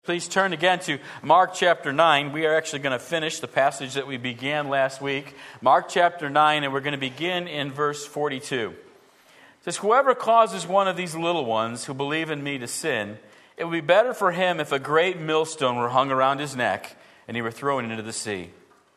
Please turn again to Mark chapter 9. We are actually going to finish the passage that we began last week. Mark chapter 9, and we're going to begin in verse 42. It says, "Whoever causes one of these little ones who believe in me to sin, it would be better for him if a great millstone were hung around his neck and he were thrown into the sea.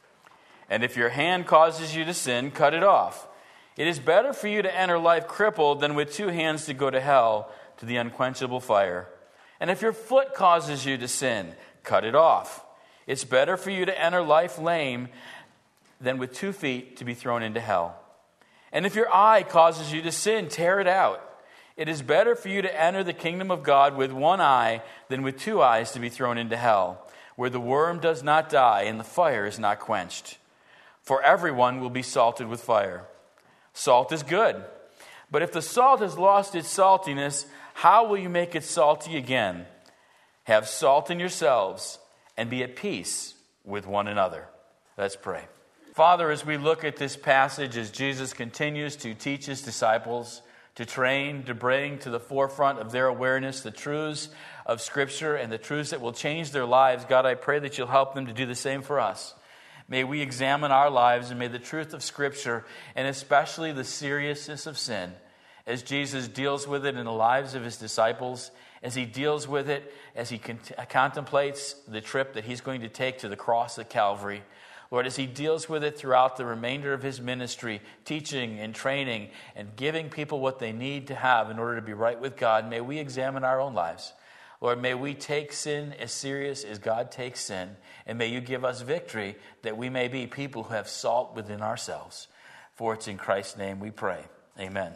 And if your hand causes you to sin, cut it off. It is better for you to enter life crippled than with two hands to go to hell, to the unquenchable fire. And if your foot causes you to sin, cut it off. It's better for you to enter life lame than with 2 feet to be thrown into hell. And if your eye causes you to sin, tear it out. It is better for you to enter the kingdom of God with one eye than with 2 eyes to be thrown into hell, where the worm does not die and the fire is not quenched. For everyone will be salted with fire. Salt is good, but if the salt has lost its saltiness, how will you make it salty again? Have salt in yourselves and be at peace with one another." Let's pray. Father, as we look at this passage, as Jesus continues to teach his disciples, to train, to bring to the forefront of their awareness the truths of Scripture and the truths that will change their lives, God, I pray that you'll help them to do the same for us. May we examine our lives, and may the truth of Scripture, and especially the seriousness of sin, as Jesus deals with it in the lives of his disciples, as he deals with it, as he contemplates the trip that he's going to take to the cross at Calvary. Lord, as he deals with it throughout the remainder of his ministry, teaching and training and giving people what they need to have in order to be right with God, may we examine our own lives. Lord, may we take sin as serious as God takes sin, and may you give us victory that we may be people who have salt within ourselves. For it's in Christ's name we pray. Amen.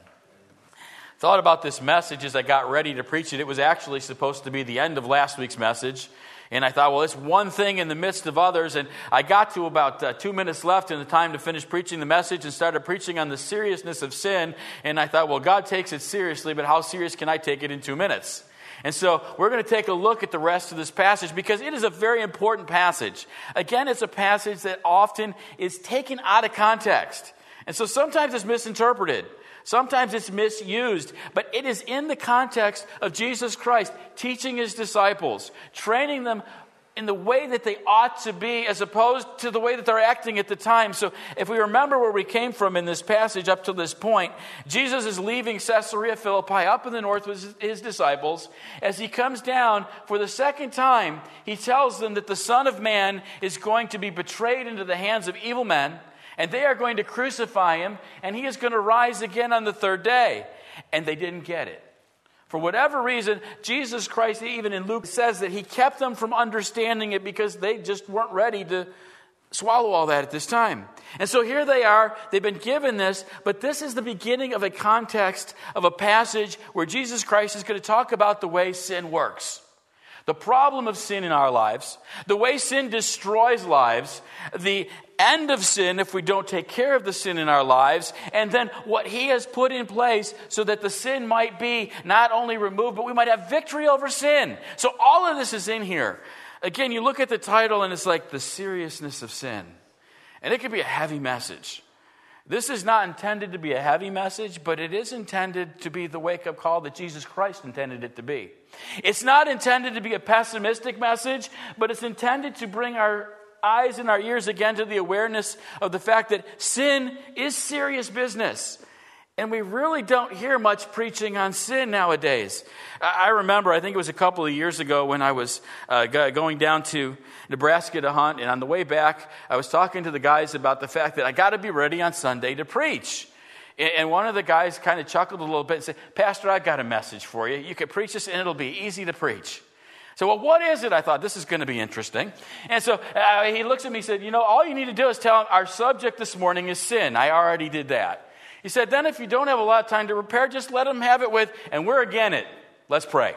Thought about this message as I got ready to preach it. It was actually supposed to be the end of last week's message. And I thought, well, it's one thing in the midst of others. And I got to about 2 minutes left in the time to finish preaching the message and started preaching on the seriousness of sin. And I thought, well, God takes it seriously, but how serious can I take it in 2 minutes? And so we're going to take a look at the rest of this passage because it is a very important passage. Again, it's a passage that often is taken out of context. And so sometimes it's misinterpreted. Sometimes it's misused, but it is in the context of Jesus Christ teaching his disciples, training them in the way that they ought to be as opposed to the way that they're acting at the time. So if we remember where we came from in this passage up to this point, Jesus is leaving Caesarea Philippi up in the north with his disciples. As he comes down for the second time, he tells them that the Son of Man is going to be betrayed into the hands of evil men, and they are going to crucify him, and he is going to rise again on the third day. And they didn't get it. For whatever reason, Jesus Christ, even in Luke, says that he kept them from understanding it because they just weren't ready to swallow all that at this time. And so here they are, they've been given this, but this is the beginning of a context of a passage where Jesus Christ is going to talk about the way sin works. The problem of sin in our lives, the way sin destroys lives, the end of sin if we don't take care of the sin in our lives, and then what he has put in place so that the sin might be not only removed, but we might have victory over sin. So all of this is in here. Again, you look at the title and it's like the seriousness of sin. And it could be a heavy message. This is not intended to be a heavy message, but it is intended to be the wake-up call that Jesus Christ intended it to be. It's not intended to be a pessimistic message, but it's intended to bring our eyes and our ears again to the awareness of the fact that sin is serious business. And we really don't hear much preaching on sin nowadays. I remember, I think it was a couple of years ago when I was going down to Nebraska to hunt. And on the way back, I was talking to the guys about the fact that I got to be ready on Sunday to preach. And one of the guys kind of chuckled a little bit and said, "Pastor, I've got a message for you. You can preach this and it'll be easy to preach." So, well, what is it? I thought, this is going to be interesting. And so he looks at me and said, all you need to do is tell him our subject this morning is sin. I already did that. He said, then if you don't have a lot of time to prepare, just let him have it with, and we're again it. Let's pray.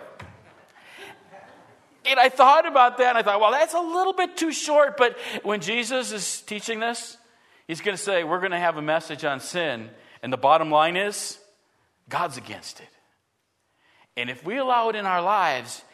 And I thought about that, and I thought, well, that's a little bit too short. But when Jesus is teaching this, he's going to say, we're going to have a message on sin. And the bottom line is, God's against it. And if we allow it in our lives,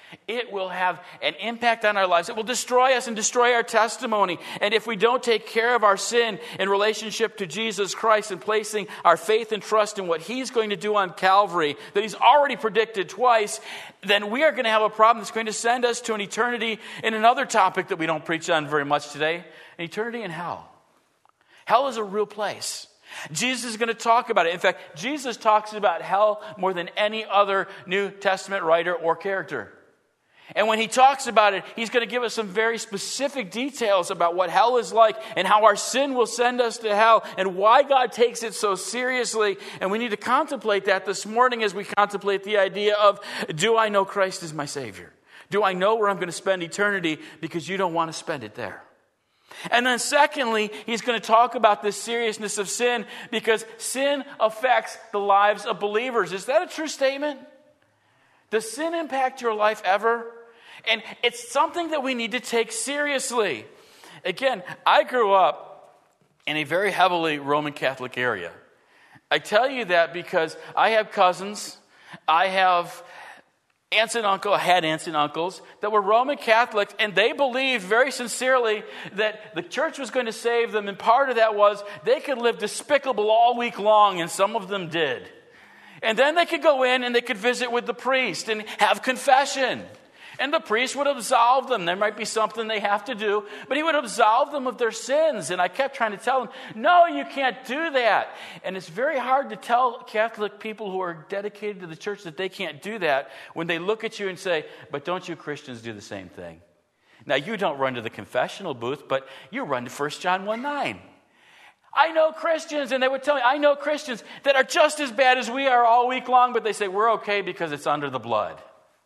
it will have an impact on our lives. It will destroy us and destroy our testimony. And if we don't take care of our sin in relationship to Jesus Christ and placing our faith and trust in what He's going to do on Calvary, that He's already predicted twice, then we are going to have a problem that's going to send us to an eternity in another topic that we don't preach on very much today, an eternity in hell. Hell is a real place. Jesus is going to talk about it. In fact, Jesus talks about hell more than any other New Testament writer or character. And when He talks about it, He's going to give us some very specific details about what hell is like and how our sin will send us to hell and why God takes it so seriously. And we need to contemplate that this morning as we contemplate the idea of, do I know Christ as my Savior? Do I know where I'm going to spend eternity? Because you don't want to spend it there. And then secondly, He's going to talk about the seriousness of sin because sin affects the lives of believers. Is that a true statement? Does sin impact your life ever? And it's something that we need to take seriously. Again, I grew up in a very heavily Roman Catholic area. I tell you that because I have cousins, I have aunts and uncles, I had aunts and uncles that were Roman Catholics, and they believed very sincerely that the church was going to save them, and part of that was they could live despicable all week long, and some of them did. And then they could go in and they could visit with the priest and have confession. And the priest would absolve them. There might be something they have to do, but he would absolve them of their sins. And I kept trying to tell them, no, you can't do that. And it's very hard to tell Catholic people who are dedicated to the church that they can't do that when they look at you and say, but don't you Christians do the same thing? Now, you don't run to the confessional booth, but you run to 1 John 1:9. I know Christians, and they would tell me, I know Christians that are just as bad as we are all week long, but they say, we're okay because it's under the blood.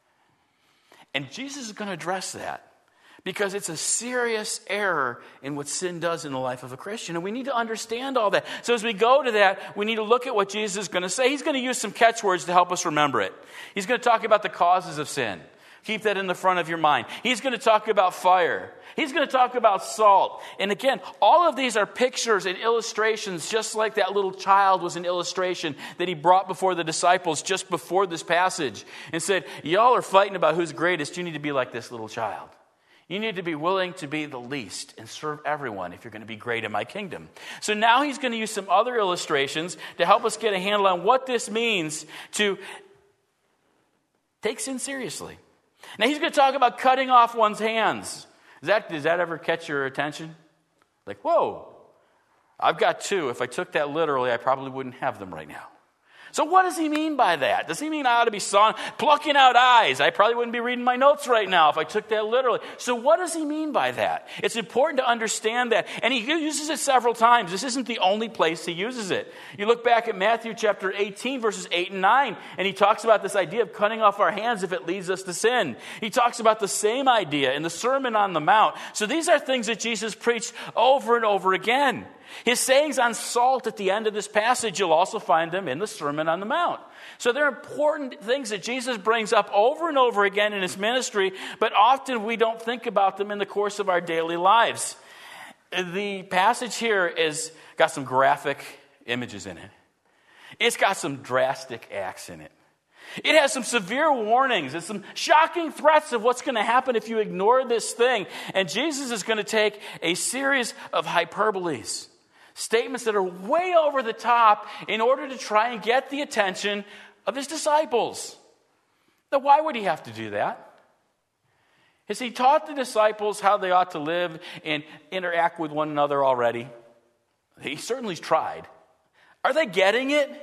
And Jesus is going to address that because it's a serious error in what sin does in the life of a Christian. And we need to understand all that. So as we go to that, we need to look at what Jesus is going to say. He's going to use some catchwords to help us remember it. He's going to talk about the causes of sin. Keep that in the front of your mind. He's going to talk about fire. He's going to talk about salt. And again, all of these are pictures and illustrations, just like that little child was an illustration that He brought before the disciples just before this passage and said, y'all are fighting about who's greatest. You need to be like this little child. You need to be willing to be the least and serve everyone if you're going to be great in my kingdom. So now He's going to use some other illustrations to help us get a handle on what this means to take sin seriously. Now He's going to talk about cutting off one's hands. Does that ever catch your attention? Like, whoa, I've got two. If I took that literally, I probably wouldn't have them right now. So what does He mean by that? Does He mean I ought to be plucking out eyes? I probably wouldn't be reading my notes right now if I took that literally. So what does He mean by that? It's important to understand that. And He uses it several times. This isn't the only place He uses it. You look back at Matthew chapter 18, verses 8 and 9, and He talks about this idea of cutting off our hands if it leads us to sin. He talks about the same idea in the Sermon on the Mount. So these are things that Jesus preached over and over again. His sayings on salt at the end of this passage, you'll also find them in the Sermon on the Mount. So they're important things that Jesus brings up over and over again in His ministry, but often we don't think about them in the course of our daily lives. The passage here is got some graphic images in it. It's got some drastic acts in it. It has some severe warnings and some shocking threats of what's going to happen if you ignore this thing. And Jesus is going to take a series of hyperboles. Statements that are way over the top in order to try and get the attention of His disciples. Now, why would He have to do that? Has He taught the disciples how they ought to live and interact with one another already? He certainly's tried. Are they getting it?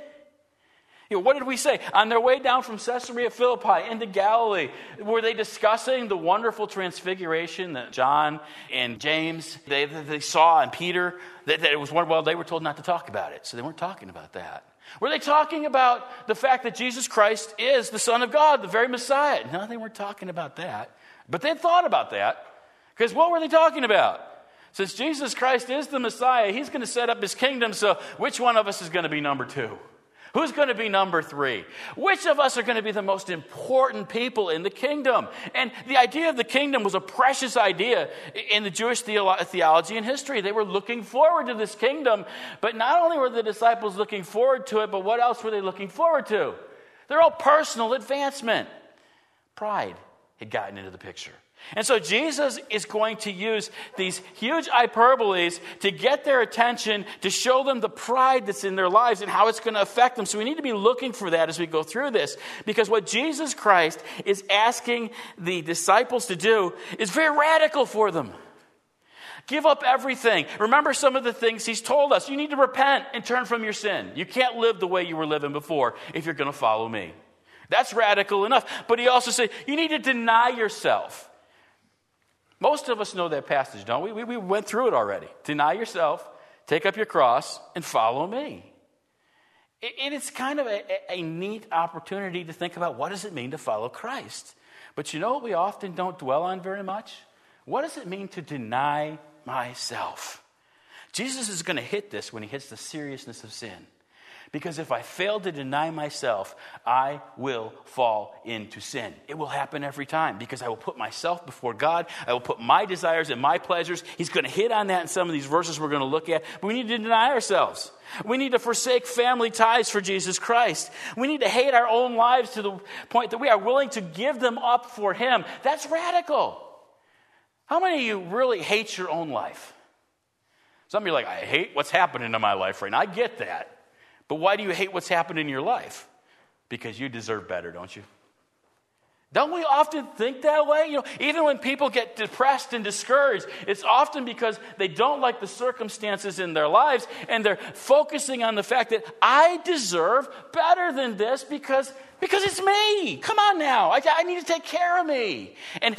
What did we say? On their way down from Caesarea Philippi into Galilee, were they discussing the wonderful transfiguration that John and James, they saw, and Peter, that it was well, they were told not to talk about it, so they weren't talking about that. Were they talking about the fact that Jesus Christ is the Son of God, the very Messiah? No, they weren't talking about that. But they thought about that, because what were they talking about? Since Jesus Christ is the Messiah, He's going to set up His kingdom, so which one of us is going to be number 2? Who's going to be number 3? Which of us are going to be the most important people in the kingdom? And the idea of the kingdom was a precious idea in the Jewish theology and history. They were looking forward to this kingdom, but not only were the disciples looking forward to it, but what else were they looking forward to? Their own personal advancement. Pride had gotten into the picture. And so Jesus is going to use these huge hyperboles to get their attention, to show them the pride that's in their lives and how it's going to affect them. So we need to be looking for that as we go through this. Because what Jesus Christ is asking the disciples to do is very radical for them. Give up everything. Remember some of the things he's told us. You need to repent and turn from your sin. You can't live the way you were living before if you're going to follow me. That's radical enough. But he also said, you need to deny yourself. Most of us know that passage, don't we? We went through it already. Deny yourself, take up your cross, and follow me. And it's kind of a neat opportunity to think about what does it mean to follow Christ. But you know what we often don't dwell on very much? What does it mean to deny myself? Jesus is going to hit this when he hits the seriousness of sin. Because if I fail to deny myself, I will fall into sin. It will happen every time because I will put myself before God. I will put my desires and my pleasures. He's going to hit on that in some of these verses we're going to look at. But we need to deny ourselves. We need to forsake family ties for Jesus Christ. We need to hate our own lives to the point that we are willing to give them up for him. That's radical. How many of you really hate your own life? Some of you are like, I hate what's happening in my life right now. I get that. But why do you hate what's happened in your life? Because you deserve better, don't you? Don't we often think that way? You know, even when people get depressed and discouraged, it's often because they don't like the circumstances in their lives and they're focusing on the fact that I deserve better than this because it's me. Come on now. I need to take care of me. And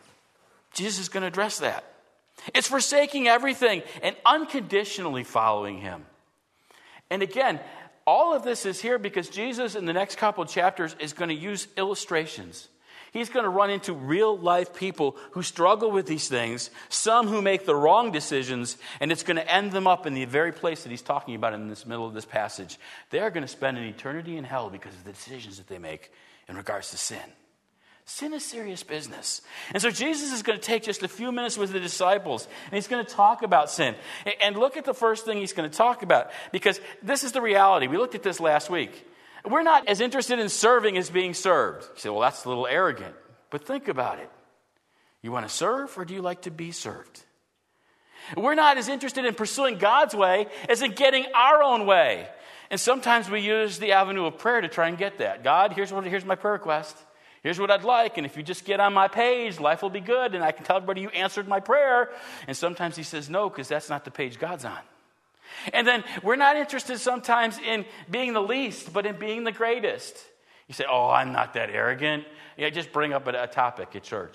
Jesus is going to address that. It's forsaking everything and unconditionally following him. And again, all of this is here because Jesus in the next couple of chapters is going to use illustrations. He's going to run into real life people who struggle with these things, some who make the wrong decisions, and it's going to end them up in the very place that he's talking about in this middle of this passage. They're going to spend an eternity in hell because of the decisions that they make in regards to sin. Sin is serious business. And so Jesus is going to take just a few minutes with the disciples, and he's going to talk about sin. And look at the first thing he's going to talk about, because this is the reality. We looked at this last week. We're not as interested in serving as being served. You say, well, that's a little arrogant. But think about it. You want to serve, or do you like to be served? We're not as interested in pursuing God's way as in getting our own way. And sometimes we use the avenue of prayer to try and get that. God, here's my prayer request. Here's what I'd like, and if you just get on my page, life will be good, and I can tell everybody you answered my prayer. And sometimes he says no, because that's not the page God's on. And then we're not interested sometimes in being the least, but in being the greatest. You say, oh, I'm not that arrogant. Yeah, just bring up a topic at church.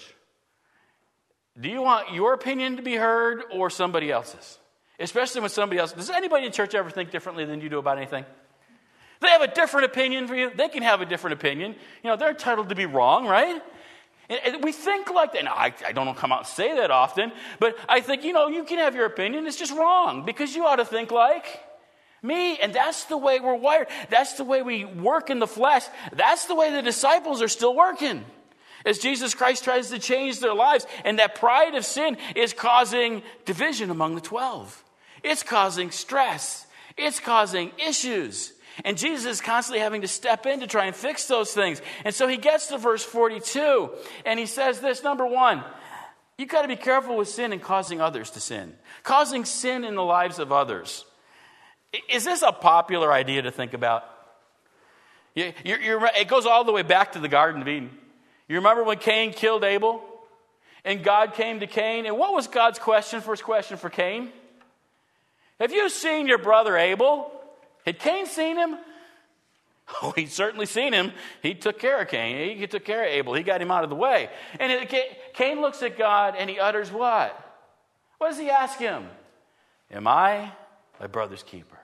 Do you want your opinion to be heard or somebody else's? Especially when somebody else... Does anybody in church ever think differently than you do about anything? They have a different opinion for you. They can have a different opinion. You know, they're entitled to be wrong, right? And we think like that. Now, I don't come out and say that often, but I think, you can have your opinion. It's just wrong because you ought to think like me. And that's the way we're wired. That's the way we work in the flesh. That's the way the disciples are still working as Jesus Christ tries to change their lives. And that pride of sin is causing division among the 12. It's causing stress. It's causing issues. And Jesus is constantly having to step in to try and fix those things. And so he gets to verse 42, and he says this, number one, you've got to be careful with sin and causing others to sin. Causing sin in the lives of others. Is this a popular idea to think about? It goes all the way back to the Garden of Eden. You remember when Cain killed Abel? And God came to Cain, and what was God's first question for Cain? Have you seen your brother Abel? Had Cain seen him? Oh, he'd certainly seen him. He took care of Cain. He took care of Abel. He got him out of the way. And Cain looks at God and he utters what? What does he ask him? Am I my brother's keeper?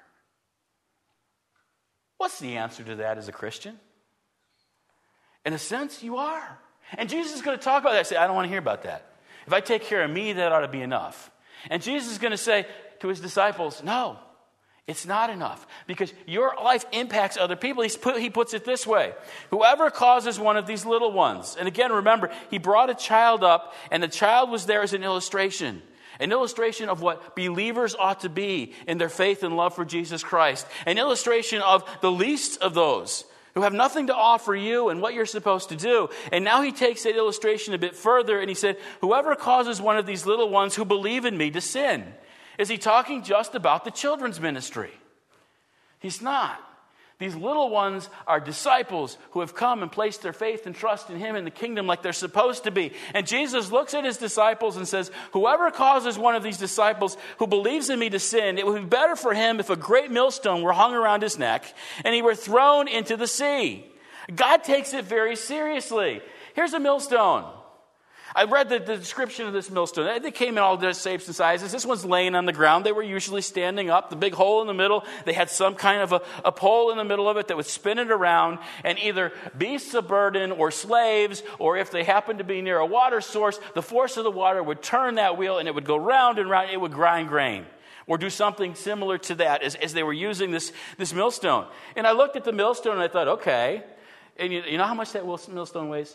What's the answer to that as a Christian? In a sense, you are. And Jesus is going to talk about that. Say, I don't want to hear about that. If I take care of me, that ought to be enough. And Jesus is going to say to his disciples, no. It's not enough because your life impacts other people. He puts it this way. Whoever causes one of these little ones, and again, remember, he brought a child up and the child was there as an illustration of what believers ought to be in their faith and love for Jesus Christ, an illustration of the least of those. who have nothing to offer you and what you're supposed to do. And now he takes that illustration a bit further and he said, whoever causes one of these little ones who believe in me to sin. Is he talking just about the children's ministry? He's not. These little ones are disciples who have come and placed their faith and trust in him in the kingdom like they're supposed to be. And Jesus looks at his disciples and says, whoever causes one of these disciples who believes in me to sin, it would be better for him if a great millstone were hung around his neck and he were thrown into the sea. God takes it very seriously. Here's a millstone. I read the description of this millstone. They came in all different shapes and sizes. This one's laying on the ground. They were usually standing up. The big hole in the middle, they had some kind of a pole in the middle of it that would spin it around, and either beasts of burden or slaves, or if they happened to be near a water source, the force of the water would turn that wheel and it would go round and round. It would grind grain or do something similar to that as they were using this millstone. And I looked at the millstone and I thought, okay. And you know how much that millstone weighs?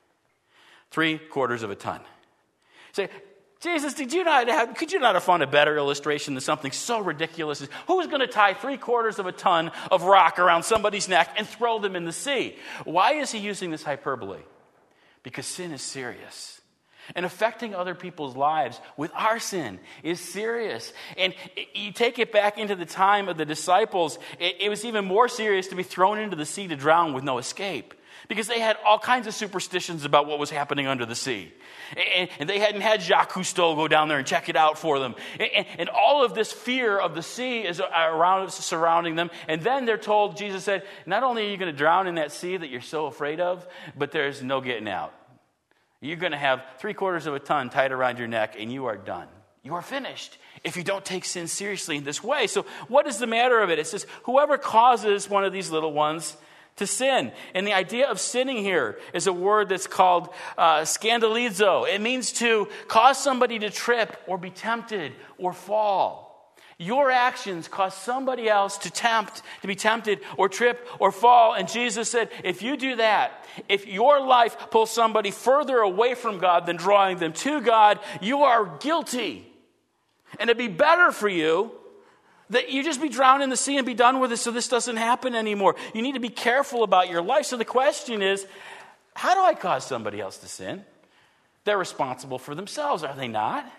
3/4 of a ton. You say, Jesus, could you not have found a better illustration than something so ridiculous? Who's going to tie 3/4 of a ton of rock around somebody's neck and throw them in the sea? Why is he using this hyperbole? Because sin is serious. And affecting other people's lives with our sin is serious. And you take it back into the time of the disciples, it was even more serious to be thrown into the sea to drown with no escape. Because they had all kinds of superstitions about what was happening under the sea. And they hadn't had Jacques Cousteau go down there and check it out for them. And all of this fear of the sea is surrounding them. And then they're told, Jesus said, not only are you going to drown in that sea that you're so afraid of, but there's no getting out. You're going to have 3/4 of a ton tied around your neck and you are done. You are finished if you don't take sin seriously in this way. So what is the matter of it? It says, whoever causes one of these little ones to sin. And the idea of sinning here is a word that's called scandalizo. It means to cause somebody to trip or be tempted or fall. Your actions cause somebody else to be tempted or trip or fall. And Jesus said, if you do that, if your life pulls somebody further away from God than drawing them to God, you are guilty. And it'd be better for you that you just be drowned in the sea and be done with it so this doesn't happen anymore. You need to be careful about your life. So the question is, how do I cause somebody else to sin? They're responsible for themselves, are they not?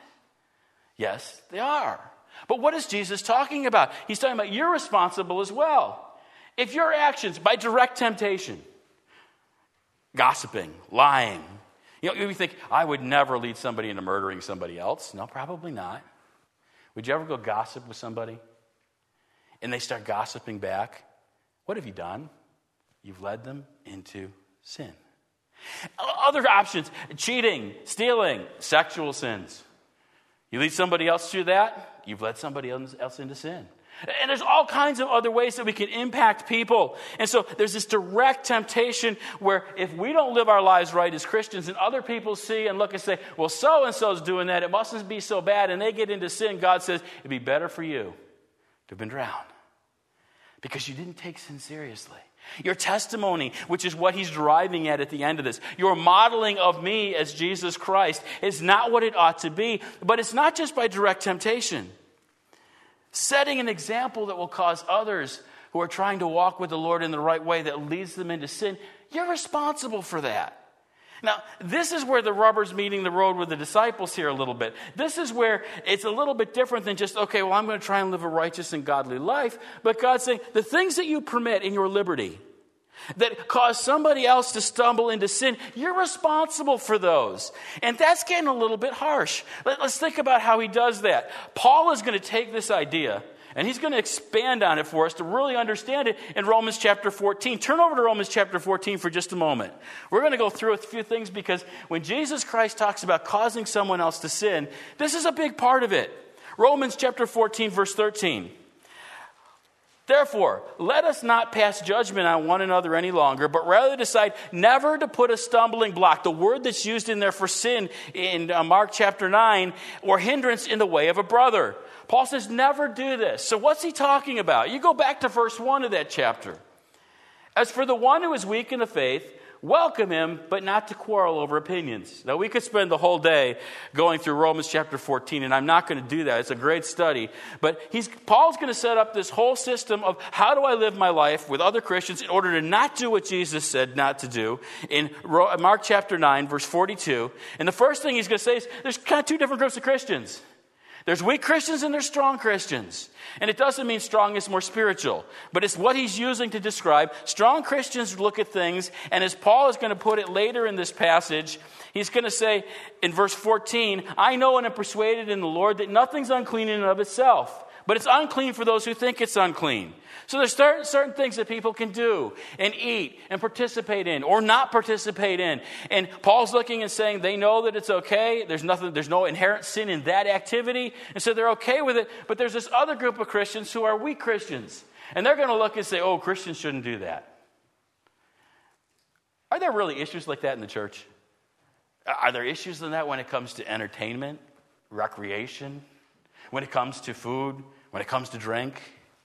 Yes, they are. But what is Jesus talking about? He's talking about you're responsible as well. If your actions, by direct temptation, gossiping, lying, you think, I would never lead somebody into murdering somebody else. No, probably not. Would you ever go gossip with somebody? And they start gossiping back. What have you done? You've led them into sin. Other options, cheating, stealing, sexual sins. You lead somebody else through that, you've led somebody else into sin. And there's all kinds of other ways that we can impact people. And so there's this direct temptation where if we don't live our lives right as Christians and other people see and look and say, well, so-and-so's doing that, it mustn't be so bad, and they get into sin, God says, it'd be better for you to have been drowned. Because you didn't take sin seriously. Your testimony, which is what he's driving at the end of this, your modeling of me as Jesus Christ is not what it ought to be. But it's not just by direct temptation. Setting an example that will cause others who are trying to walk with the Lord in the right way that leads them into sin, you're responsible for that. Now, this is where the rubber's meeting the road with the disciples here a little bit. This is where it's a little bit different than just, okay, well, I'm going to try and live a righteous and godly life. But God's saying, the things that you permit in your liberty that cause somebody else to stumble into sin, you're responsible for those. And that's getting a little bit harsh. Let's think about how he does that. Paul is going to take this idea and he's going to expand on it for us to really understand it in Romans chapter 14. Turn over to Romans chapter 14 for just a moment. We're going to go through a few things because when Jesus Christ talks about causing someone else to sin, this is a big part of it. Romans chapter 14, verse 13. Therefore, let us not pass judgment on one another any longer, but rather decide never to put a stumbling block, the word that's used in there for sin in Mark chapter 9, or hindrance in the way of a brother. Paul says never do this. So what's he talking about? You go back to verse 1 of that chapter. As for the one who is weak in the faith, welcome him, but not to quarrel over opinions. Now, we could spend the whole day going through Romans chapter 14, and I'm not going to do that. It's a great study. But Paul's going to set up this whole system of how do I live my life with other Christians in order to not do what Jesus said not to do in Mark chapter 9, verse 42. And the first thing he's going to say is there's kind of two different groups of Christians. There's weak Christians and there's strong Christians. And it doesn't mean strong is more spiritual, but it's what he's using to describe. Strong Christians look at things, and as Paul is going to put it later in this passage, he's going to say in verse 14, I know and am persuaded in the Lord that nothing's unclean in and of itself, but it's unclean for those who think it's unclean. So there's certain things that people can do and eat and participate in or not participate in. And Paul's looking and saying they know that it's okay. There's no inherent sin in that activity. And so they're okay with it. But there's this other group of Christians who are weak Christians. And they're going to look and say, oh, Christians shouldn't do that. Are there really issues like that in the church? Are there issues in that when it comes to entertainment, recreation, when it comes to food, when it comes to drink?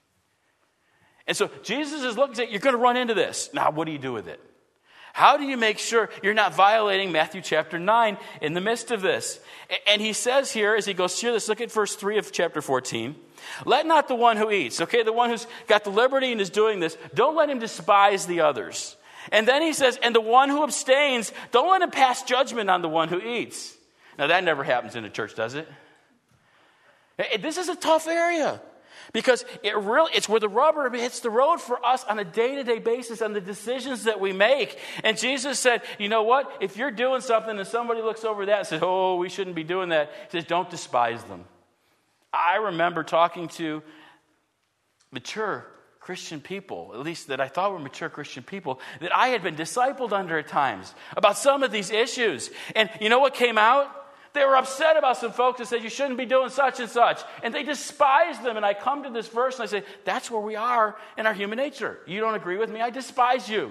And so Jesus is looking at, you're going to run into this. Now, what do you do with it? How do you make sure you're not violating Matthew chapter 9 in the midst of this? And he says here, as he goes through this, look at verse 3 of chapter 14. Let not the one who eats, okay, the one who's got the liberty and is doing this, don't let him despise the others. And then he says, and the one who abstains, don't let him pass judgment on the one who eats. Now, that never happens in a church, does it? This is a tough area. Because it's where the rubber hits the road for us on a day-to-day basis on the decisions that we make. And Jesus said, you know what? If you're doing something and somebody looks over that and says, oh, we shouldn't be doing that, he says, don't despise them. I remember talking to mature Christian people, at least that I thought were mature Christian people, that I had been discipled under at times about some of these issues. And you know what came out? They were upset about some folks that said, you shouldn't be doing such and such. And they despised them. And I come to this verse and I say, that's where we are in our human nature. You don't agree with me? I despise you.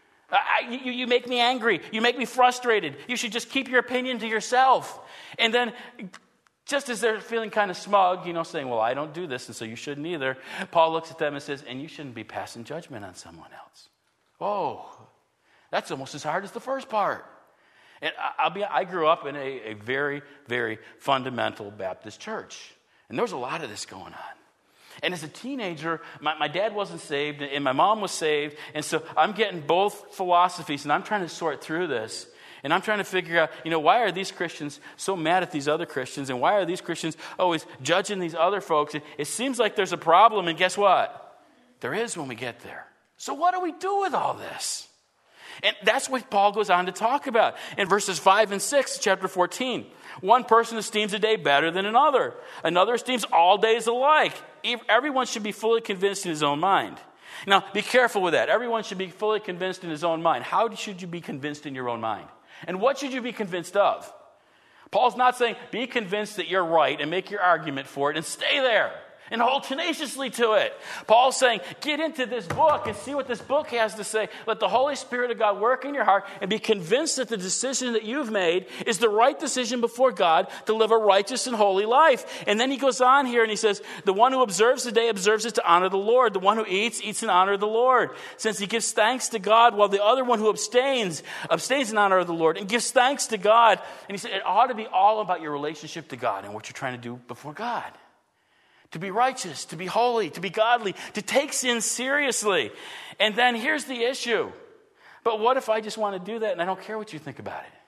You make me angry. You make me frustrated. You should just keep your opinion to yourself. And then just as they're feeling kind of smug, saying, well, I don't do this, and so you shouldn't either, Paul looks at them and says, and you shouldn't be passing judgment on someone else. Oh, that's almost as hard as the first part. And I grew up in a very, very fundamental Baptist church. And there was a lot of this going on. And as a teenager, my dad wasn't saved and my mom was saved. And so I'm getting both philosophies and I'm trying to sort through this. And I'm trying to figure out, why are these Christians so mad at these other Christians? And why are these Christians always judging these other folks? It seems like there's a problem. And guess what? There is when we get there. So what do we do with all this? And that's what Paul goes on to talk about in verses 5 and 6, chapter 14. One person esteems a day better than another. Another esteems all days alike. Everyone should be fully convinced in his own mind. Now, be careful with that. Everyone should be fully convinced in his own mind. How should you be convinced in your own mind? And what should you be convinced of? Paul's not saying be convinced that you're right and make your argument for it and stay there and hold tenaciously to it. Paul's saying, get into this book and see what this book has to say. Let the Holy Spirit of God work in your heart and be convinced that the decision that you've made is the right decision before God to live a righteous and holy life. And then he goes on here and he says, the one who observes the day observes it to honor the Lord. The one who eats in honor of the Lord, since he gives thanks to God, while the other one who abstains in honor of the Lord and gives thanks to God. And he said, it ought to be all about your relationship to God and what you're trying to do before God. To be righteous, to be holy, to be godly, to take sin seriously. And then here's the issue. But what if I just want to do that and I don't care what you think about it?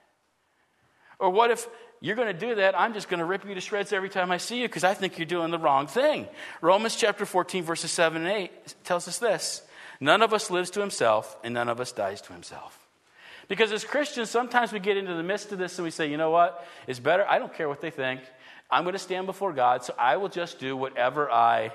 Or what if you're going to do that, I'm just going to rip you to shreds every time I see you because I think you're doing the wrong thing. Romans chapter 14, verses 7 and 8 tells us this. None of us lives to himself and none of us dies to himself. Because as Christians, sometimes we get into the midst of this and we say, you know what? It's better. I don't care what they think. I'm going to stand before God, so I will just do whatever I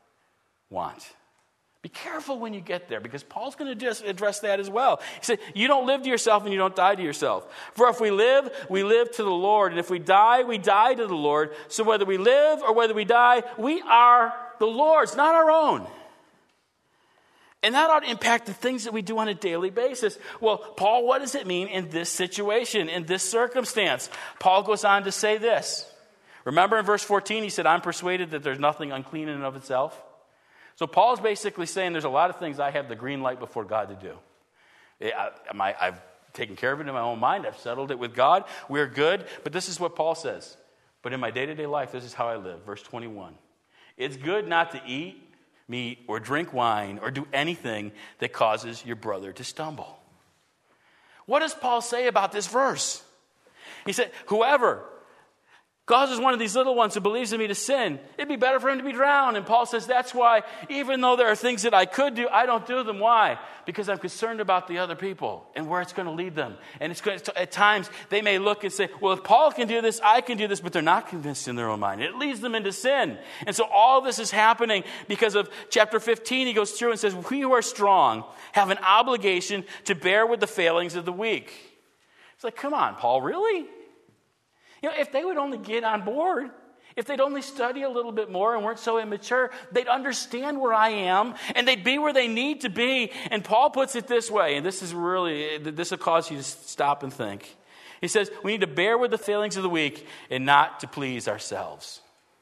want. Be careful when you get there, because Paul's going to just address that as well. He said, you don't live to yourself and you don't die to yourself. For if we live to the Lord. And if we die to the Lord. So whether we live or whether we die, we are the Lord's, not our own. And that ought to impact the things that we do on a daily basis. Well, Paul, what does it mean in this situation, in this circumstance? Paul goes on to say this. Remember in verse 14, he said, I'm persuaded that there's nothing unclean in and of itself. So Paul's basically saying there's a lot of things I have the green light before God to do. taken care of it in my own mind. I've settled it with God. We're good. But this is what Paul says. But in my day-to-day life, this is how I live. Verse 21. It's good not to eat meat or drink wine or do anything that causes your brother to stumble. What does Paul say about this verse? He said, whoever causes one of these little ones who believes in me to sin, it'd be better for him to be drowned. And Paul says that's why, even though there are things that I could do, I don't do them. Why? Because I'm concerned about the other people and where it's going to lead them. And it's going to, at times they may look and say, well, if Paul can do this, I can do this, but they're not convinced in their own mind. It leads them into sin. And so all this is happening because of chapter 15. He goes through and says, we who are strong have an obligation to bear with the failings of the weak. It's like, come on, Paul, really? You know, if they would only get on board, if they'd only study a little bit more and weren't so immature, they'd understand where I am and they'd be where they need to be. And Paul puts it this way, and this will cause you to stop and think. He says, we need to bear with the failings of the weak and not to please ourselves.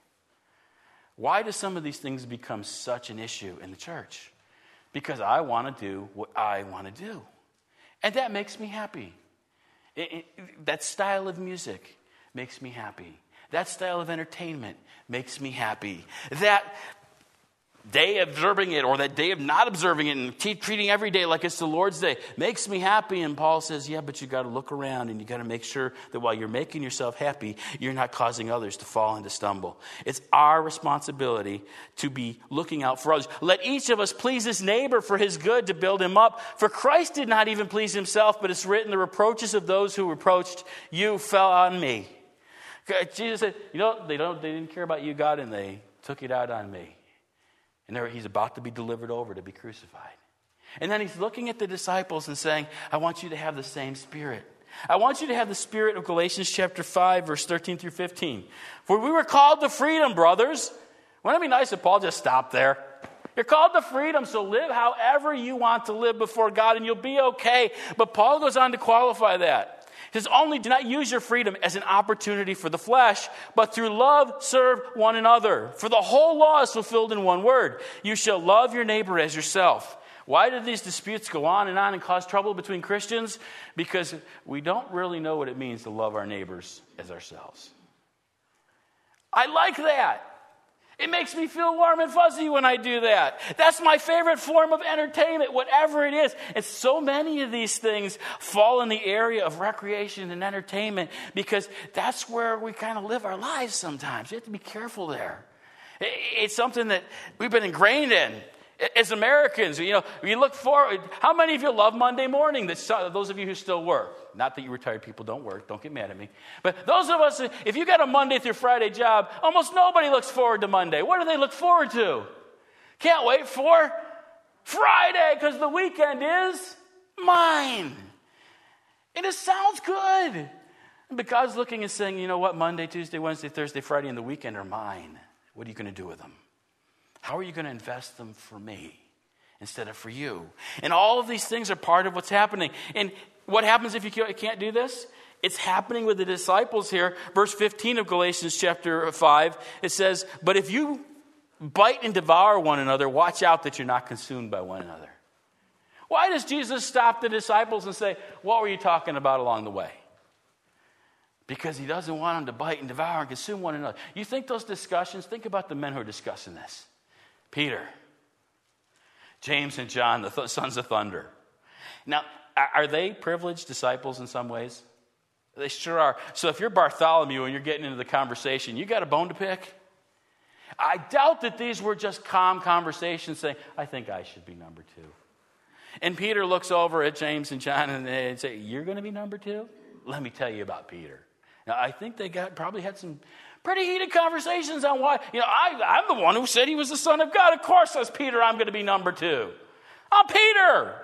Why do some of these things become such an issue in the church? Because I want to do what I want to do. And that makes me happy. That style of music makes me happy. That style of entertainment makes me happy. That day of observing it or that day of not observing it and treating every day like it's the Lord's day makes me happy. And Paul says, yeah, but you got to look around and you got to make sure that while you're making yourself happy, you're not causing others to fall and to stumble. It's our responsibility to be looking out for others. Let each of us please his neighbor for his good, to build him up. For Christ did not even please himself, but it's written, the reproaches of those who reproached you fell on me. Jesus said, they didn't care about you, God, and they took it out on me. And there he's about to be delivered over to be crucified. And then he's looking at the disciples and saying, I want you to have the same spirit. I want you to have the spirit of Galatians chapter 5, verse 13 through 15. For we were called to freedom, brothers. Wouldn't it be nice if Paul just stopped there? You're called to freedom, so live however you want to live before God, and you'll be okay. But Paul goes on to qualify that. He says, only do not use your freedom as an opportunity for the flesh, but through love serve one another. For the whole law is fulfilled in one word. You shall love your neighbor as yourself. Why do these disputes go on and cause trouble between Christians? Because we don't really know what it means to love our neighbors as ourselves. I like that. It makes me feel warm and fuzzy when I do that. That's my favorite form of entertainment, whatever it is. And so many of these things fall in the area of recreation and entertainment because that's where we kind of live our lives sometimes. You have to be careful there. It's something that we've been ingrained in. As Americans, we look forward. How many of you love Monday morning? Those of you who still work. Not that you retired people don't work. Don't get mad at me. But those of us, if you got a Monday through Friday job, almost nobody looks forward to Monday. What do they look forward to? Can't wait for Friday because the weekend is mine. And it sounds good. But God's looking and saying, you know what? Monday, Tuesday, Wednesday, Thursday, Friday, and the weekend are mine. What are you going to do with them? How are you going to invest them for me instead of for you? And all of these things are part of what's happening. And what happens if you can't do this? It's happening with the disciples here. Verse 15 of Galatians chapter 5, it says, but if you bite and devour one another, watch out that you're not consumed by one another. Why does Jesus stop the disciples and say, what were you talking about along the way? Because he doesn't want them to bite and devour and consume one another. You think those discussions, think about the men who are discussing this. Peter, James and John, the sons of thunder. Now, are they privileged disciples in some ways? They sure are. So if you're Bartholomew and you're getting into the conversation, you got a bone to pick? I doubt that these were just calm conversations saying, I think I should be number 2. And Peter looks over at James and John and they say, you're going to be number 2? Let me tell you about Peter. Now, I think they probably had some pretty heated conversations on why. I'm the one who said he was the Son of God. Of course, says Peter, I'm going to be number 2. I'm Peter.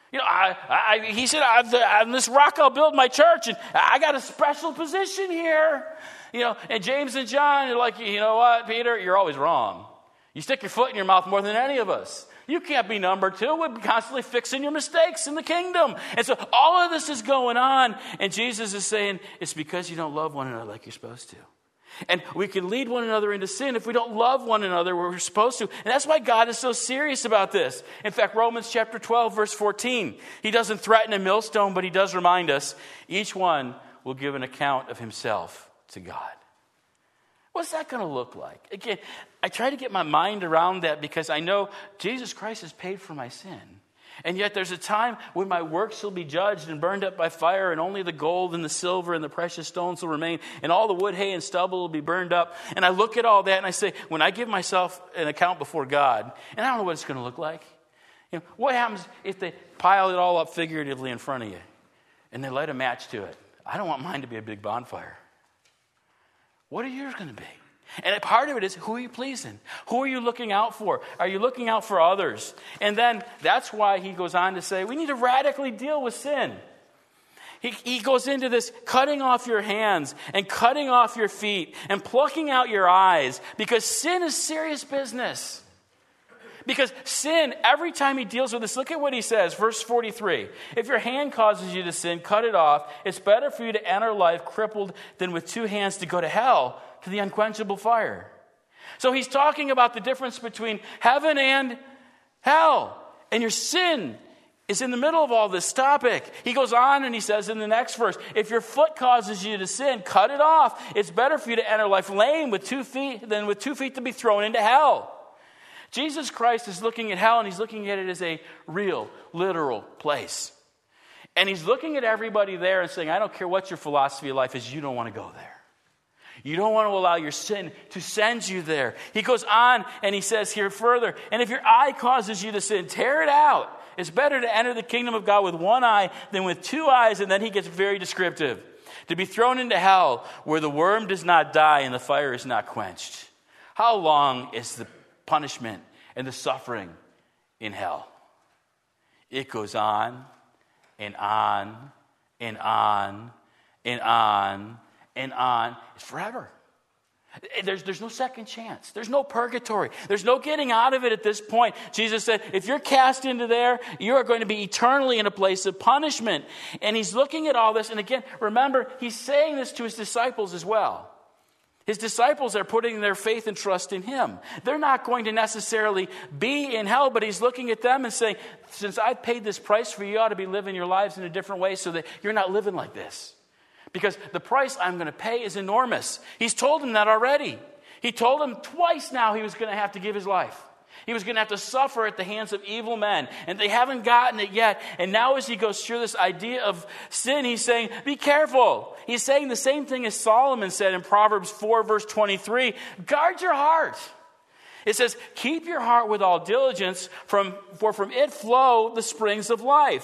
He said, on this rock I'll build my church, and I got a special position here. And James and John are like, you know what, Peter, you're always wrong. You stick your foot in your mouth more than any of us. You can't be number 2. We're constantly fixing your mistakes in the kingdom. And so all of this is going on, and Jesus is saying, it's because you don't love one another like you're supposed to. And we can lead one another into sin if we don't love one another where we're supposed to. And that's why God is so serious about this. In fact, Romans chapter 12, verse 14, he doesn't threaten a millstone, but he does remind us, each one will give an account of himself to God. What's that going to look like? Again, I try to get my mind around that because I know Jesus Christ has paid for my sin. And yet there's a time when my works will be judged and burned up by fire, and only the gold and the silver and the precious stones will remain, and all the wood, hay, and stubble will be burned up. And I look at all that and I say, when I give myself an account before God, and I don't know what it's going to look like. What happens if they pile it all up figuratively in front of you and they light a match to it? I don't want mine to be a big bonfire. What are yours going to be? And part of it is, who are you pleasing? Who are you looking out for? Are you looking out for others? And then that's why he goes on to say, we need to radically deal with sin. He goes into this cutting off your hands and cutting off your feet and plucking out your eyes, because sin is serious business. Because sin, every time he deals with this, look at what he says, verse 43. If your hand causes you to sin, cut it off. It's better for you to enter life crippled than with two hands to go to hell, to the unquenchable fire. So he's talking about the difference between heaven and hell. And your sin is in the middle of all this topic. He goes on and he says in the next verse, if your foot causes you to sin, cut it off. It's better for you to enter life lame with 2 feet than with 2 feet to be thrown into hell. Jesus Christ is looking at hell, and he's looking at it as a real, literal place. And he's looking at everybody there and saying, I don't care what your philosophy of life is, you don't want to go there. You don't want to allow your sin to send you there. He goes on and he says here further, and if your eye causes you to sin, tear it out. It's better to enter the kingdom of God with one eye than with 2 eyes. And then he gets very descriptive. To be thrown into hell where the worm does not die and the fire is not quenched. How long is the punishment and the suffering in hell? It goes on and on and on and on and on. It's forever. There's no second chance. There's no purgatory. There's no getting out of it at this point. Jesus said, if you're cast into there, you are going to be eternally in a place of punishment. And he's looking at all this. And again, remember, he's saying this to his disciples as well. His disciples are putting their faith and trust in him. They're not going to necessarily be in hell, but he's looking at them and saying, since I've paid this price for you, you ought to be living your lives in a different way so that you're not living like this. Because the price I'm going to pay is enormous. He's told them that already. He told them twice now he was going to have to give his life. He was going to have to suffer at the hands of evil men. And they haven't gotten it yet. And now as he goes through this idea of sin, he's saying, be careful. He's saying the same thing as Solomon said in Proverbs 4, verse 23. Guard your heart. It says, keep your heart with all diligence, for from it flow the springs of life.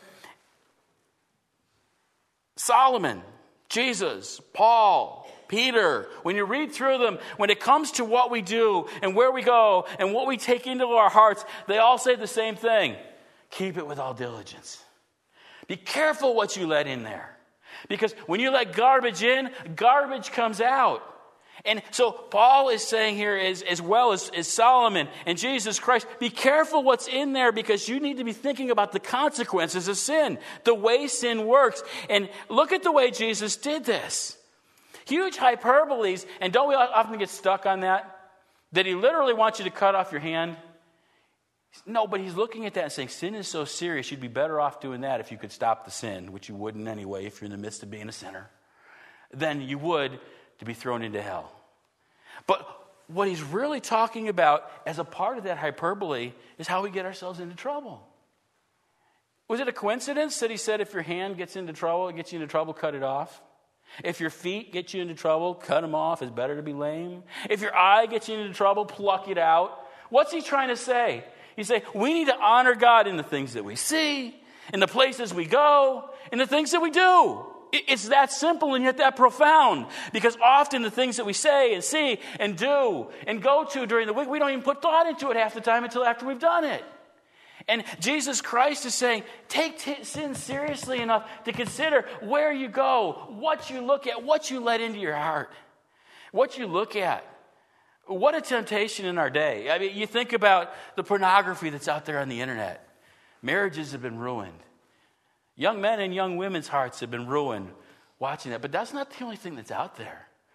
Solomon, Jesus, Paul, Peter, when you read through them, when it comes to what we do and where we go and what we take into our hearts, they all say the same thing. Keep it with all diligence. Be careful what you let in there. Because when you let garbage in, garbage comes out. And so Paul is saying here, as well as Solomon and Jesus Christ, be careful what's in there, because you need to be thinking about the consequences of sin, the way sin works. And look at the way Jesus did this. Huge hyperboles, and don't we often get stuck on that? That he literally wants you to cut off your hand? No, but he's looking at that and saying, sin is so serious, you'd be better off doing that if you could stop the sin, which you wouldn't anyway if you're in the midst of being a sinner, than you would to be thrown into hell. But what he's really talking about as a part of that hyperbole is how we get ourselves into trouble. Was it a coincidence that he said if your hand gets you into trouble, cut it off? If your feet get you into trouble, cut them off. It's better to be lame. If your eye gets you into trouble, pluck it out. What's he trying to say? He's saying we need to honor God in the things that we see, in the places we go, in the things that we do. It's that simple and yet that profound. Because often the things that we say and see and do and go to during the week, we don't even put thought into it half the time until after we've done it. And Jesus Christ is saying, take sin seriously enough to consider where you go, what you look at, what you let into your heart, what you look at. What a temptation in our day. I mean, you think about the pornography that's out there on the internet. Marriages have been ruined. Young men and young women's hearts have been ruined watching that. But that's not the only thing that's out there.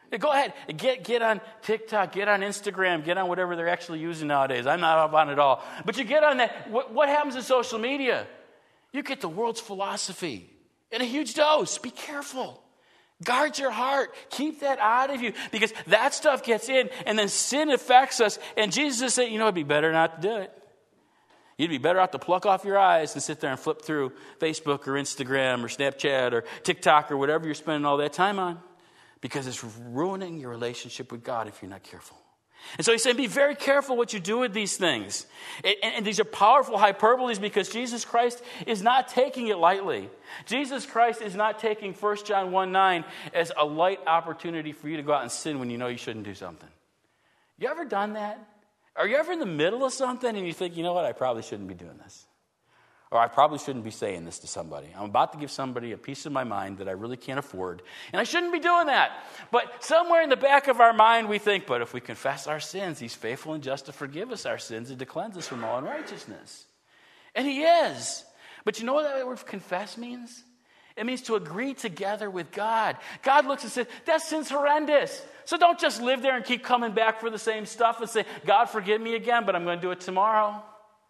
Go ahead, get on TikTok, get on Instagram, get on whatever they're actually using nowadays. I'm not up on it all. But you get on that. What happens in social media? You get the world's philosophy in a huge dose. Be careful. Guard your heart. Keep that out of you, because that stuff gets in, and then sin affects us. And Jesus is saying, it'd be better not to do it. You'd be better off to pluck off your eyes than sit there and flip through Facebook or Instagram or Snapchat or TikTok or whatever you're spending all that time on, because it's ruining your relationship with God if you're not careful. And so he's saying, be very careful what you do with these things. And these are powerful hyperboles, because Jesus Christ is not taking it lightly. Jesus Christ is not taking 1 John 1:9 as a light opportunity for you to go out and sin when you know you shouldn't do something. You ever done that? Are you ever in the middle of something and you think, you know what, I probably shouldn't be doing this? Or I probably shouldn't be saying this to somebody. I'm about to give somebody a piece of my mind that I really can't afford, and I shouldn't be doing that. But somewhere in the back of our mind we think, but if we confess our sins, he's faithful and just to forgive us our sins and to cleanse us from all unrighteousness. And he is. But you know what that word confess means? It means to agree together with God. God looks and says, that sin's horrendous. So don't just live there and keep coming back for the same stuff and say, God, forgive me again, but I'm going to do it tomorrow.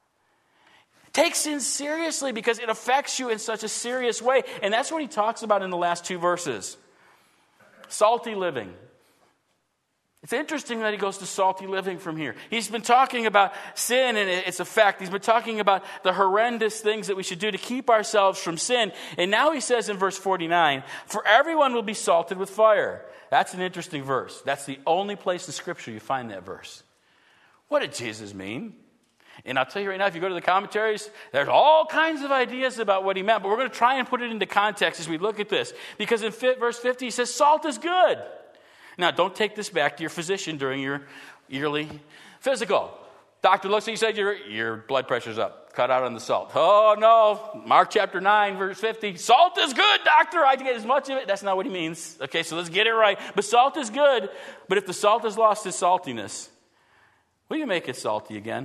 Take sin seriously, because it affects you in such a serious way. And that's what he talks about in the last two verses. Salty living. It's interesting that he goes to salty living from here. He's been talking about sin and its effect. He's been talking about the horrendous things that we should do to keep ourselves from sin. And now he says in verse 49, for everyone will be salted with fire. That's an interesting verse. That's the only place in Scripture you find that verse. What did Jesus mean? And I'll tell you right now, if you go to the commentaries, there's all kinds of ideas about what he meant. But we're going to try and put it into context as we look at this. Because in verse 50, he says, salt is good. Now, don't take this back to your physician during your yearly physical. Doctor looks at you and says, your blood pressure's up. Cut out on the salt. Oh, no. Mark chapter 9, verse 50. Salt is good, doctor. I get as much of it. That's not what he means. Okay, so let's get it right. But salt is good. But if the salt has lost its saltiness, will you make it salty again?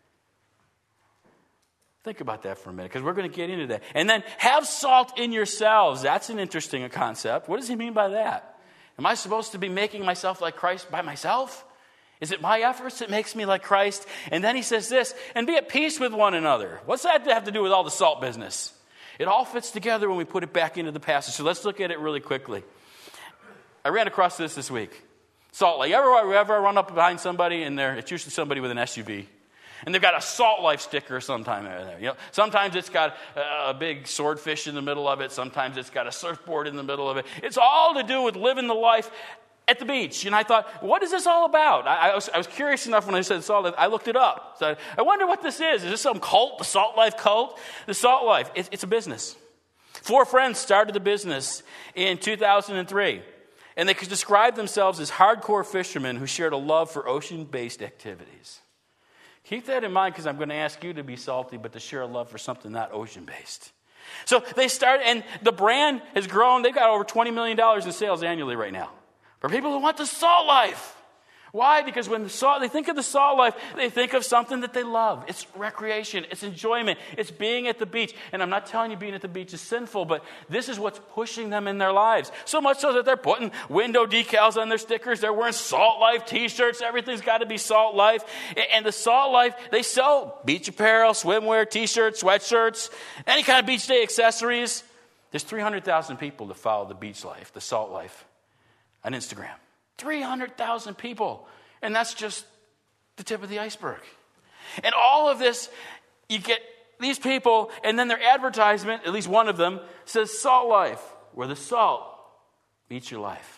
Think about that for a minute, because we're going to get into that. And then have salt in yourselves. That's an interesting concept. What does he mean by that? Am I supposed to be making myself like Christ by myself? Is it my efforts that makes me like Christ? And then he says this, and be at peace with one another. What's that have to do with all the salt business? It all fits together when we put it back into the passage. So let's look at it really quickly. I ran across this week. Salt Life. You ever run up behind somebody and it's usually somebody with an SUV. And they've got a Salt Life sticker sometime there. Sometimes it's got a big swordfish in the middle of it. Sometimes it's got a surfboard in the middle of it. It's all to do with living the life at the beach. And I thought, what is this all about? I was curious enough when I said Salt Life. I looked it up. So I wonder what this is. Is this some cult, the Salt Life cult? The Salt Life, it's a business. 4 friends started the business in 2003. And they could describe themselves as hardcore fishermen who shared a love for ocean-based activities. Keep that in mind, because I'm going to ask you to be salty, but to share a love for something not ocean-based. So they started, and the brand has grown. They've got over $20 million in sales annually right now for people who want the Salt Life. Why? Because when they think of the Salt Life, they think of something that they love. It's recreation. It's enjoyment. It's being at the beach. And I'm not telling you being at the beach is sinful, but this is what's pushing them in their lives. So much so that they're putting window decals on their stickers. They're wearing Salt Life t-shirts. Everything's got to be Salt Life. And the Salt Life, they sell beach apparel, swimwear, t-shirts, sweatshirts, any kind of beach day accessories. There's 300,000 people that follow the Beach Life, the Salt Life, on Instagram. 300,000 people. And that's just the tip of the iceberg. And all of this, you get these people, and then their advertisement, at least one of them, says Salt Life, where the salt meets your life.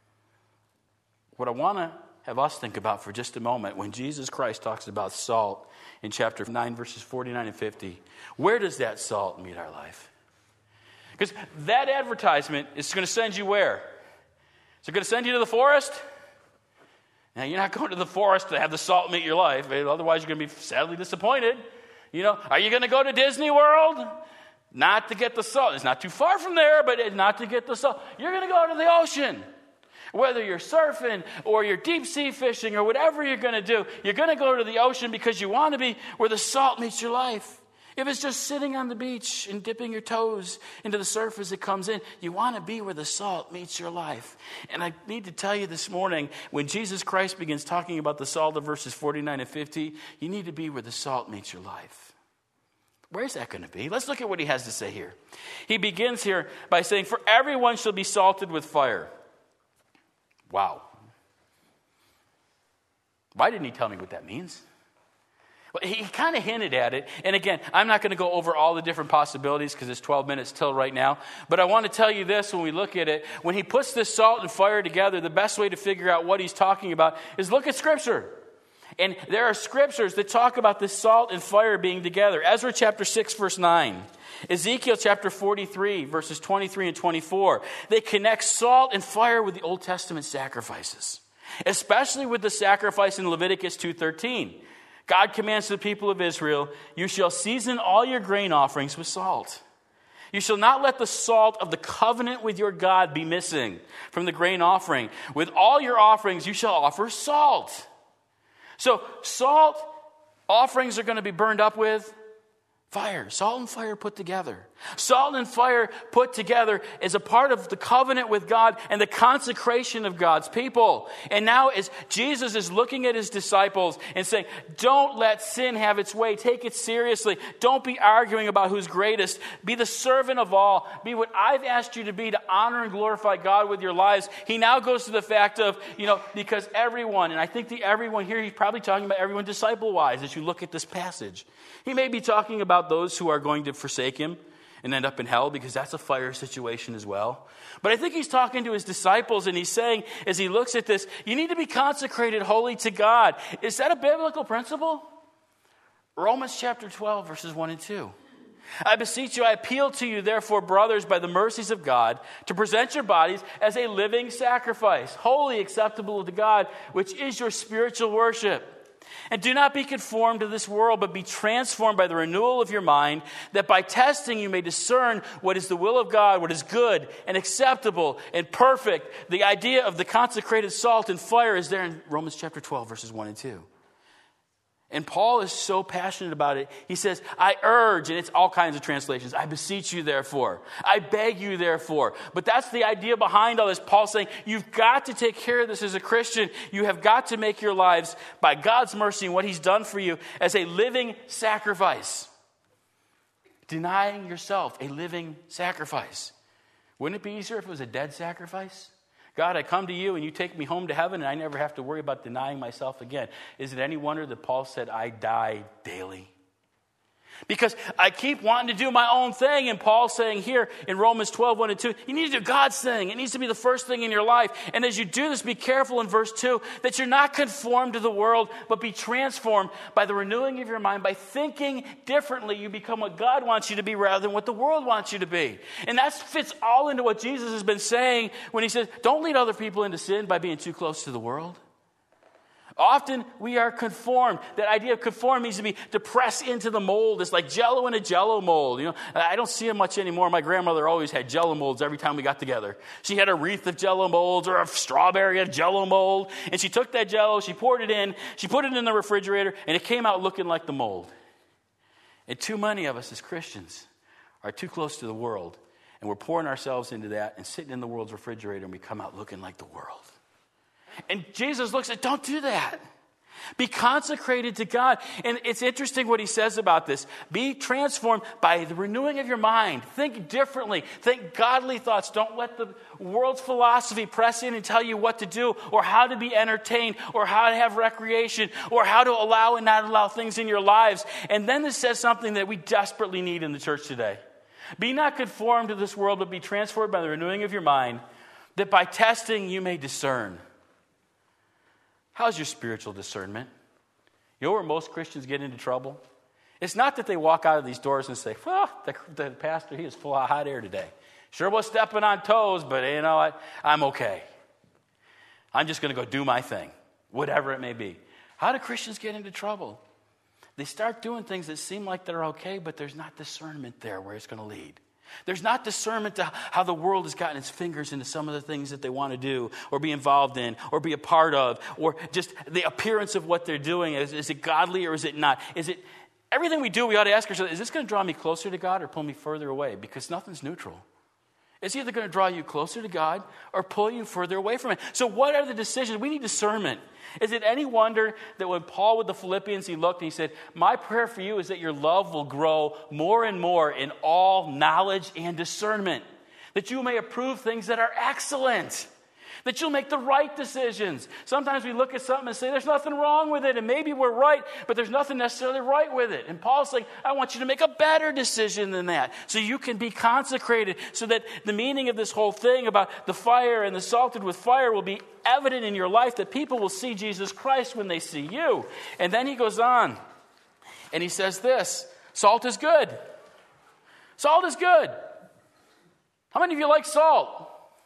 What I want to have us think about for just a moment, when Jesus Christ talks about salt in chapter 9, verses 49 and 50, where does that salt meet our life? Because that advertisement is going to send you where? Is it going to send you to the forest? Now, you're not going to the forest to have the salt meet your life. Otherwise, you're going to be sadly disappointed. Are you going to go to Disney World? Not to get the salt. It's not too far from there, but it's not to get the salt. You're going to go to the ocean. Whether you're surfing or you're deep sea fishing or whatever you're going to do, you're going to go to the ocean because you want to be where the salt meets your life. If it's just sitting on the beach and dipping your toes into the surf as it comes in, you want to be where the salt meets your life. And I need to tell you this morning, when Jesus Christ begins talking about the salt of verses 49 and 50, you need to be where the salt meets your life. Where's that going to be? Let's look at what he has to say here. He begins here by saying, for everyone shall be salted with fire. Wow. Why didn't he tell me what that means? Well, he kind of hinted at it. And again, I'm not going to go over all the different possibilities because it's 12 minutes till right now. But I want to tell you this when we look at it. When he puts this salt and fire together, the best way to figure out what he's talking about is look at Scripture. And there are scriptures that talk about this salt and fire being together. Ezra chapter 6, verse 9. Ezekiel chapter 43, verses 23 and 24. They connect salt and fire with the Old Testament sacrifices, especially with the sacrifice in Leviticus 2:13. God commands to the people of Israel, you shall season all your grain offerings with salt. You shall not let the salt of the covenant with your God be missing from the grain offering. With all your offerings you shall offer salt. So salt offerings are going to be burned up with fire. Salt and fire put together. Salt and fire put together is a part of the covenant with God and the consecration of God's people. And now as Jesus is looking at his disciples and saying, don't let sin have its way. Take it seriously. Don't be arguing about who's greatest. Be the servant of all. Be what I've asked you to be, to honor and glorify God with your lives. He now goes to the fact of, because everyone, and I think the everyone here, he's probably talking about everyone disciple-wise as you look at this passage. He may be talking about those who are going to forsake him and end up in hell, because that's a fire situation as well. But I think he's talking to his disciples, and he's saying, as he looks at this, you need to be consecrated holy to God. Is that a biblical principle? Romans chapter 12, verses 1 and 2. I beseech you, I appeal to you, therefore, brothers, by the mercies of God, to present your bodies as a living sacrifice, holy, acceptable to God, which is your spiritual worship. And do not be conformed to this world, but be transformed by the renewal of your mind, that by testing you may discern what is the will of God, what is good and acceptable and perfect. The idea of the consecrated salt and fire is there in Romans chapter 12, verses 1 and 2. And Paul is so passionate about it. He says, I urge, and it's all kinds of translations, I beseech you therefore. I beg you therefore. But that's the idea behind all this. Paul's saying, you've got to take care of this as a Christian. You have got to make your lives, by God's mercy and what he's done for you, as a living sacrifice. Denying yourself, a living sacrifice. Wouldn't it be easier if it was a dead sacrifice? God, I come to you and you take me home to heaven and I never have to worry about denying myself again. Is it any wonder that Paul said, I die daily? Because I keep wanting to do my own thing. And Paul's saying here in Romans 12, 1 and 2, you need to do God's thing. It needs to be the first thing in your life. And as you do this, be careful in verse 2 that you're not conformed to the world, but be transformed by the renewing of your mind. By thinking differently, you become what God wants you to be rather than what the world wants you to be. And that fits all into what Jesus has been saying when he says, don't lead other people into sin by being too close to the world. Often we are conformed. That idea of conform means to press into the mold. It's like Jell-O in a Jell-O mold. I don't see them much anymore. My grandmother always had Jell-O molds every time we got together. She had a wreath of Jell-O molds or a strawberry of Jell-O mold. And she took that Jell-O, she poured it in, she put it in the refrigerator, and it came out looking like the mold. And too many of us as Christians are too close to the world. And we're pouring ourselves into that and sitting in the world's refrigerator, and we come out looking like the world. And Jesus looks at, don't do that. Be consecrated to God. And it's interesting what he says about this. Be transformed by the renewing of your mind. Think differently. Think godly thoughts. Don't let the world's philosophy press in and tell you what to do or how to be entertained or how to have recreation or how to allow and not allow things in your lives. And then this says something that we desperately need in the church today. Be not conformed to this world, but be transformed by the renewing of your mind, that by testing you may discern. How's your spiritual discernment? You know where most Christians get into trouble? It's not that they walk out of these doors and say, the pastor, he is full of hot air today. Sure was stepping on toes, but you know what? I'm okay. I'm just going to go do my thing, whatever it may be. How do Christians get into trouble? They start doing things that seem like they're okay, but there's not discernment there where it's going to lead. There's not discernment to how the world has gotten its fingers into some of the things that they want to do or be involved in or be a part of, or just the appearance of what they're doing. Is it godly or is it not? Is it everything we do, we ought to ask ourselves, is this going to draw me closer to God or pull me further away? Because nothing's neutral. It's either going to draw you closer to God or pull you further away from it. So what are the decisions? We need discernment. Is it any wonder that when Paul with the Philippians, he looked and he said, my prayer for you is that your love will grow more and more in all knowledge and discernment, that you may approve things that are excellent, that you'll make the right decisions. Sometimes we look at something and say, there's nothing wrong with it, and maybe we're right, but there's nothing necessarily right with it. And Paul's saying, I want you to make a better decision than that, so you can be consecrated, so that the meaning of this whole thing about the fire and the salted with fire will be evident in your life, that people will see Jesus Christ when they see you. And then he goes on, and he says this, salt is good. Salt is good. How many of you like salt?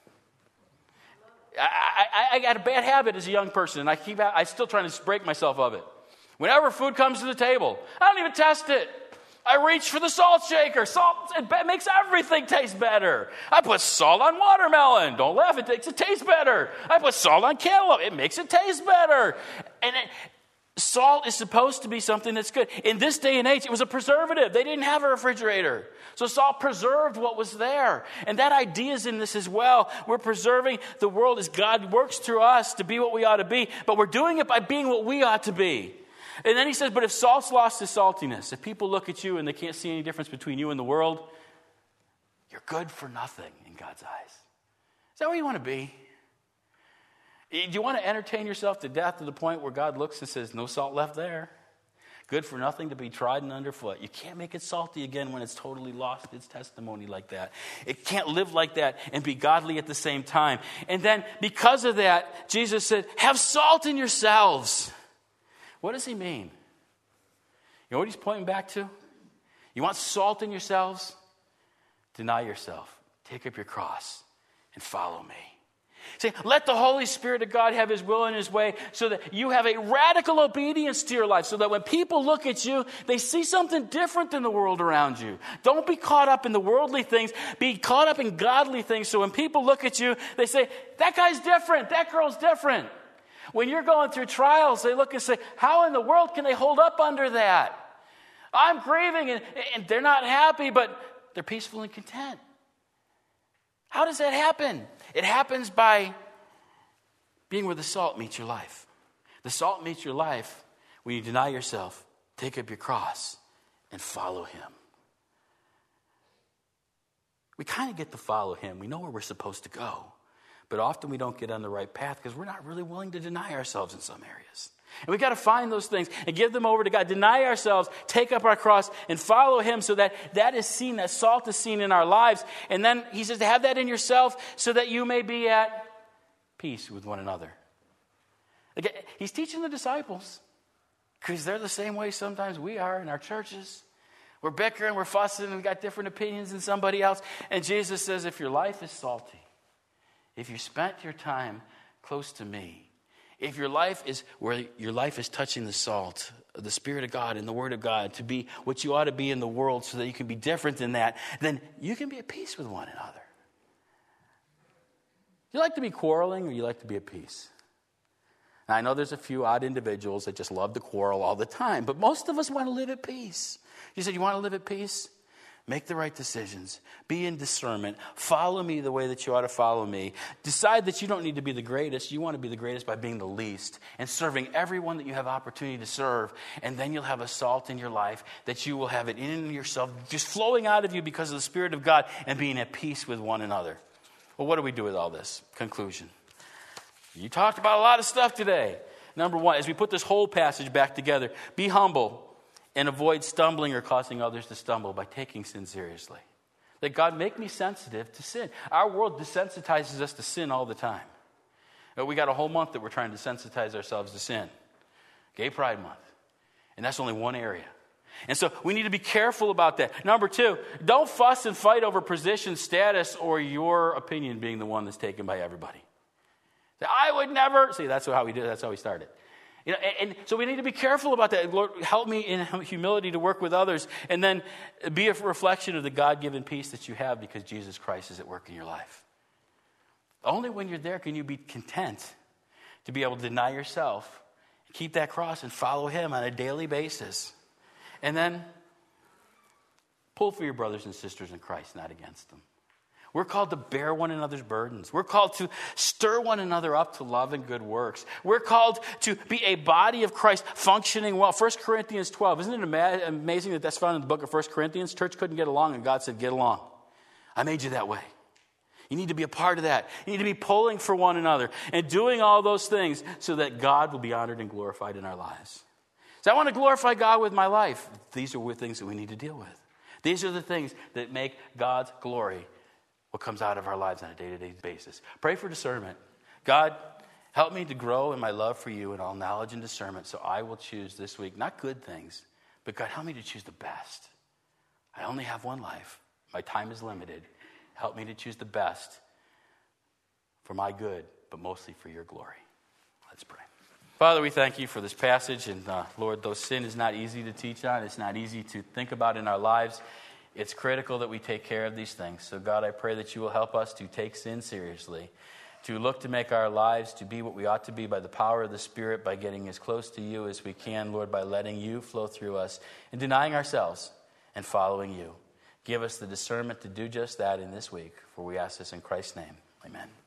I got a bad habit as a young person, and I'm still trying to break myself of it. Whenever food comes to the table, I don't even test it. I reach for the salt shaker. Salt, it makes everything taste better. I put salt on watermelon. Don't laugh, it makes it taste better. I put salt on cantaloupe. It makes it taste better. And salt is supposed to be something that's good. In this day and age, it was a preservative. They didn't have a refrigerator. So salt preserved what was there. And that idea is in this as well. We're preserving the world as God works through us to be what we ought to be. But we're doing it by being what we ought to be. And then he says, but if salt's lost its saltiness, if people look at you and they can't see any difference between you and the world, you're good for nothing in God's eyes. Is that where you want to be? Do you want to entertain yourself to death to the point where God looks and says, no salt left there? Good for nothing to be trodden underfoot. You can't make it salty again when it's totally lost its testimony like that. It can't live like that and be godly at the same time. And then because of that, Jesus said, have salt in yourselves. What does he mean? You know what he's pointing back to? You want salt in yourselves? Deny yourself. Take up your cross and follow me. See, let the Holy Spirit of God have his will and his way so that you have a radical obedience to your life, so that when people look at you, they see something different than the world around you. Don't be caught up in the worldly things. Be caught up in godly things, so when people look at you, they say, that guy's different. That girl's different. When you're going through trials, they look and say, how in the world can they hold up under that? I'm grieving, and they're not happy, but they're peaceful and content. How does that happen? It happens by being where the salt meets your life. The salt meets your life when you deny yourself, take up your cross, and follow him. We kind of get to follow him. We know where we're supposed to go. But often we don't get on the right path because we're not really willing to deny ourselves in some areas. And we've got to find those things and give them over to God. Deny ourselves, take up our cross, and follow him so that that is seen, that salt is seen in our lives. And then he says to have that in yourself so that you may be at peace with one another. Again, he's teaching the disciples because they're the same way sometimes we are in our churches. We're bickering, we're fussing, and we've got different opinions than somebody else. And Jesus says, if your life is salty, if you spent your time close to me, if your life is where your life is touching the salt, the Spirit of God and the Word of God, to be what you ought to be in the world so that you can be different than that, then you can be at peace with one another. You like to be quarreling or you like to be at peace? Now, I know there's a few odd individuals that just love to quarrel all the time, but most of us want to live at peace. You said, you want to live at peace? Make the right decisions. Be in discernment. Follow me the way that you ought to follow me. Decide that you don't need to be the greatest. You want to be the greatest by being the least and serving everyone that you have opportunity to serve. And then you'll have a salt in your life that you will have it in yourself, just flowing out of you because of the Spirit of God and being at peace with one another. Well, what do we do with all this? Conclusion. You talked about a lot of stuff today. Number one, as we put this whole passage back together, be humble and avoid stumbling or causing others to stumble by taking sin seriously. That God, make me sensitive to sin. Our world desensitizes us to sin all the time. We got a whole month that we're trying to desensitize ourselves to sin. Gay Pride Month. And that's only one area. And so we need to be careful about that. Number two, don't fuss and fight over position, status, or your opinion being the one that's taken by everybody. I would never. See, that's how we did it. That's how we started. You know, and so we need to be careful about that. Lord, help me in humility to work with others. And then be a reflection of the God-given peace that you have because Jesus Christ is at work in your life. Only when you're there can you be content to be able to deny yourself, keep that cross, and follow him on a daily basis. And then pull for your brothers and sisters in Christ, not against them. We're called to bear one another's burdens. We're called to stir one another up to love and good works. We're called to be a body of Christ functioning well. 1 Corinthians 12. Isn't it amazing that that's found in the book of 1 Corinthians? Church couldn't get along, and God said, get along. I made you that way. You need to be a part of that. You need to be pulling for one another and doing all those things so that God will be honored and glorified in our lives. So I want to glorify God with my life. These are things that we need to deal with. These are the things that make God's glory what comes out of our lives on a day-to-day basis. Pray for discernment. God, help me to grow in my love for you in all knowledge and discernment, so I will choose this week, not good things, but God, help me to choose the best. I only have one life. My time is limited. Help me to choose the best for my good, but mostly for your glory. Let's pray. Father, we thank you for this passage, and Lord, though sin is not easy to teach on, it's not easy to think about in our lives, it's critical that we take care of these things. So God, I pray that you will help us to take sin seriously, to look to make our lives to be what we ought to be by the power of the Spirit, by getting as close to you as we can, Lord, by letting you flow through us and denying ourselves and following you. Give us the discernment to do just that in this week, for we ask this in Christ's name. Amen.